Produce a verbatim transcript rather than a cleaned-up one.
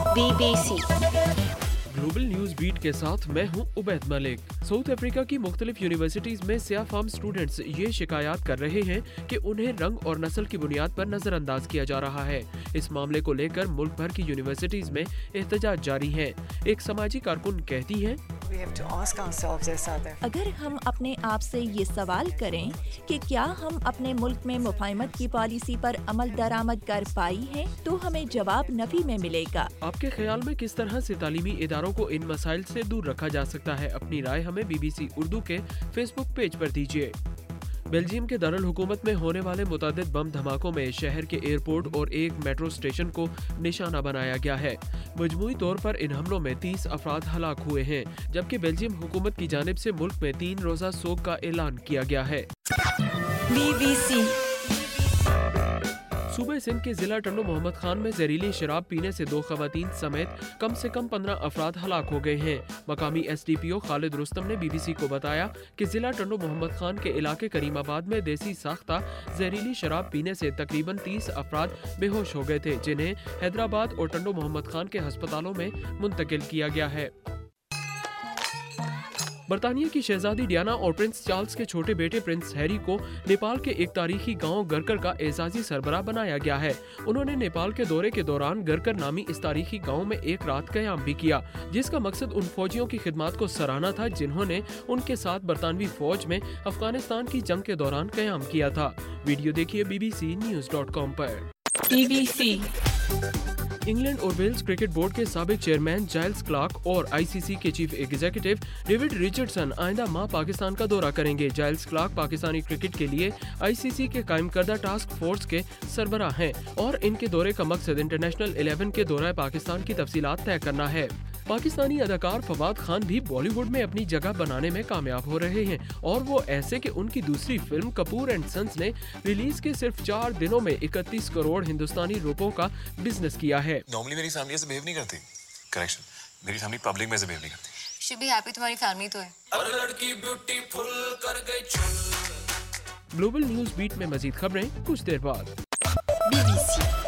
Be B C global news beat کے ساتھ میں ہوں عبید ملک۔ ساؤتھ افریقہ کی مختلف یونیورسٹیز میں سیاہ فام سٹوڈنٹس یہ شکایات کر رہے ہیں کہ انہیں رنگ اور نسل کی بنیاد پر نظر انداز کیا جا رہا ہے۔ اس معاملے کو لے کر ملک بھر کی یونیورسٹیز میں احتجاج جاری ہے۔ ایک سماجی کارکن کہتی ہیں، اگر ہم اپنے آپ سے یہ سوال کریں کہ کیا ہم اپنے ملک میں مفاہمت کی پالیسی پر عمل درآمد کر پائی ہیں تو ہمیں جواب نفی میں ملے گا۔ آپ کے خیال میں کس طرح سے تعلیمی اداروں کو ان مسائل سے دور رکھا جا سکتا ہے؟ اپنی رائے ہمیں بی بی سی اردو کے فیس بک پیج پر دیجیے۔ بیلجیم کے دارالحکومت میں ہونے والے متعدد بم دھماکوں میں شہر کے ایئرپورٹ اور ایک میٹرو اسٹیشن کو نشانہ بنایا گیا ہے۔ مجموعی طور پر ان حملوں میں تیس افراد ہلاک ہوئے ہیں، جبکہ بیلجیم حکومت کی جانب سے ملک میں تین روزہ سوگ کا اعلان کیا گیا ہے۔ بی بی سی صوبہ سندھ کے ضلع ٹنڈو محمد خان میں زہریلی شراب پینے سے دو خواتین سمیت کم سے کم پندرہ افراد ہلاک ہو گئے ہیں۔ مقامی S D P O Khalid Rustam نے بی بی سی کو بتایا کہ ضلع ٹنڈو محمد خان کے علاقے کریم آباد میں دیسی ساختہ زہریلی شراب پینے سے تقریباً تیس افراد بے ہوش ہو گئے تھے، جنہیں حیدرآباد اور ٹنڈو محمد خان کے ہسپتالوں میں منتقل کیا گیا ہے۔ برطانیہ کی شہزادی ڈیانا اور پرنس چارلز کے چھوٹے بیٹے پرنس ہیری کو نیپال کے ایک تاریخی گاؤں گرکر کا اعزازی سربراہ بنایا گیا ہے۔ انہوں نے نیپال کے دورے کے دوران گرکر نامی اس تاریخی گاؤں میں ایک رات قیام بھی کیا، جس کا مقصد ان فوجیوں کی خدمات کو سراہنا تھا جنہوں نے ان کے ساتھ برطانوی فوج میں افغانستان کی جنگ کے دوران قیام کیا تھا۔ ویڈیو دیکھیے B B C news dot com پر۔ بی بی سی انگلینڈ اور ویلز کرکٹ بورڈ کے سابق چیئرمین جائلز کلارک اور آئی سی سی کے چیف ایگزیکٹو ڈیوڈ ریچرڈسن آئندہ ماہ پاکستان کا دورہ کریں گے۔ جائلز کلارک پاکستانی کرکٹ کے لیے آئی سی سی کے قائم کردہ ٹاسک فورس کے سربراہ ہیں اور ان کے دورے کا مقصد انٹرنیشنل الیون کے دورہ پاکستان کی تفصیلات طے کرنا ہے۔ پاکستانی اداکار فواد خان بھی بالی ووڈ میں اپنی جگہ بنانے میں کامیاب ہو رہے ہیں، اور وہ ایسے کہ ان کی دوسری فلم کپور اینڈ سنز نے ریلیز کے صرف چار دنوں میں اکتیس کروڑ ہندوستانی روپوں کا بزنس کیا ہے۔ نارملی میری فیملی ایسے بہیو نہیں کرتی، کریکشن، میری فیملی پبلک میں ایسے بہیو نہیں کرتی۔ شی بی ہیپی، تمہاری فیملی تو ہے۔ اور لڑکی بیوٹی فل کر گئی چل۔ گلوبل نیوز بیٹ میں مزید خبریں کچھ دیر بعد۔ Be B C